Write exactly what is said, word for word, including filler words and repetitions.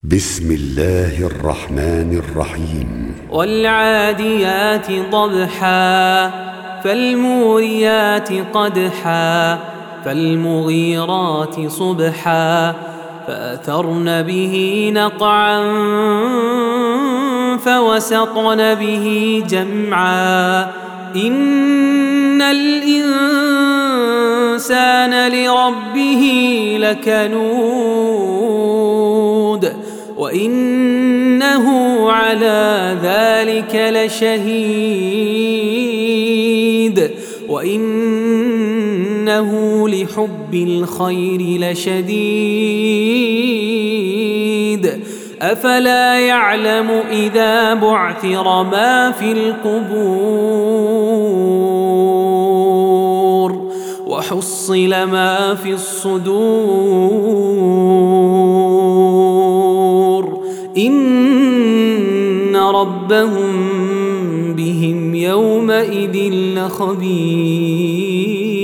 بسم الله الرحمن الرحيم والعاديات ضبحا فالموريات قدحا فالمغيرات صبحا فأثرن به نقعا فوسطن به جمعا إن الإنسان لربه لكنود وإنه على ذلك لشهيد وإنه لحب الخير لشديد أفلا يعلم إذا بعثر ما في القبور وحصل ما في الصدور إن ربهم بهم يومئذ لخبير.